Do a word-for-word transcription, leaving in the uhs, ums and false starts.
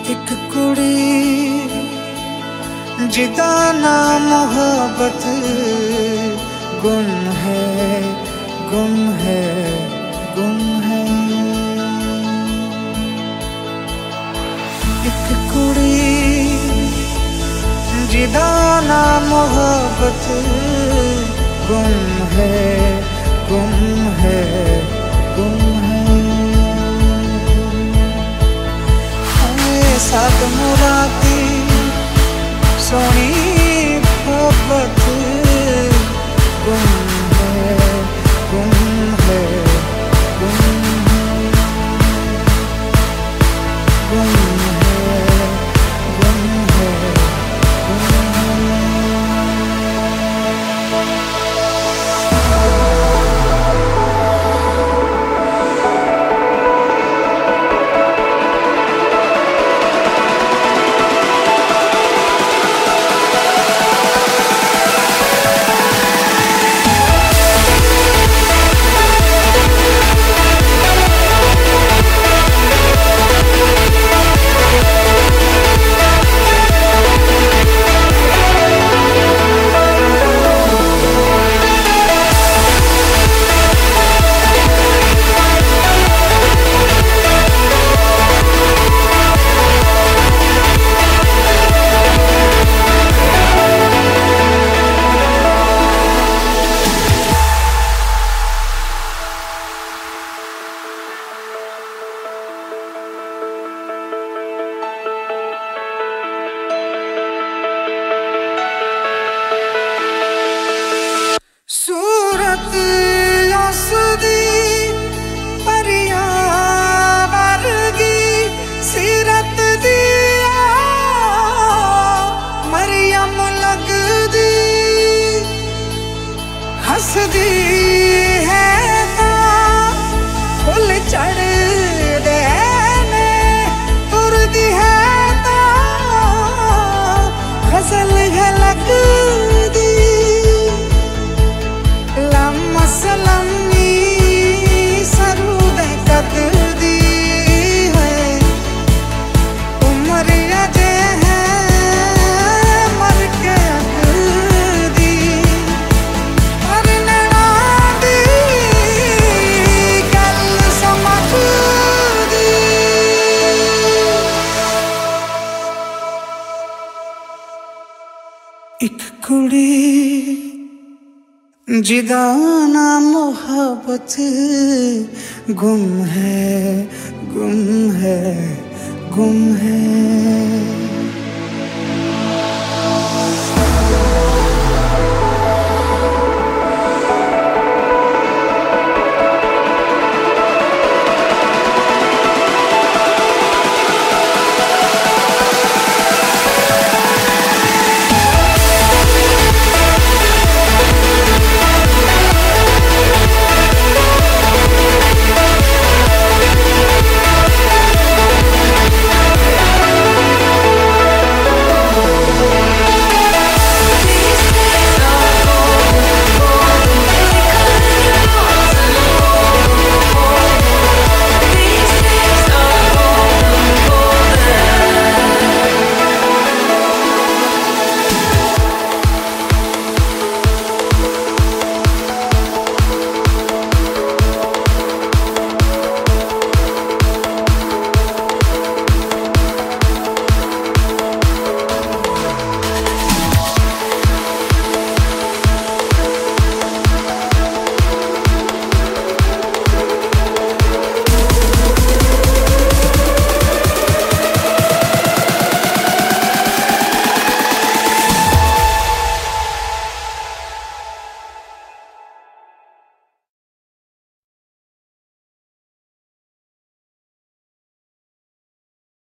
एक कुड़ी जिदा ना मोहब्बत गुम है, गुम है, गुम है। एक कुड़ी जिदा ना मोहब्बत गुम है, गुम है, गुम है। साथ मुरादी सोनी मोहब्बत गुम है, गुम है, गुम है, गुम है, गुम है, गुम है। सूरत असदी परियां वर्गी सीरत दिया मरियम लगदी हसदी है तां फुल चढ़दे ने तुरदी है तां गजल लगदी सलमी सरूदे कददी है उम्र अजे है मर के अगदी पर नैना दी गल समझदी। एक कुड़ी जिदा ना मोहब्बत गुम है, गुम है, गुम है।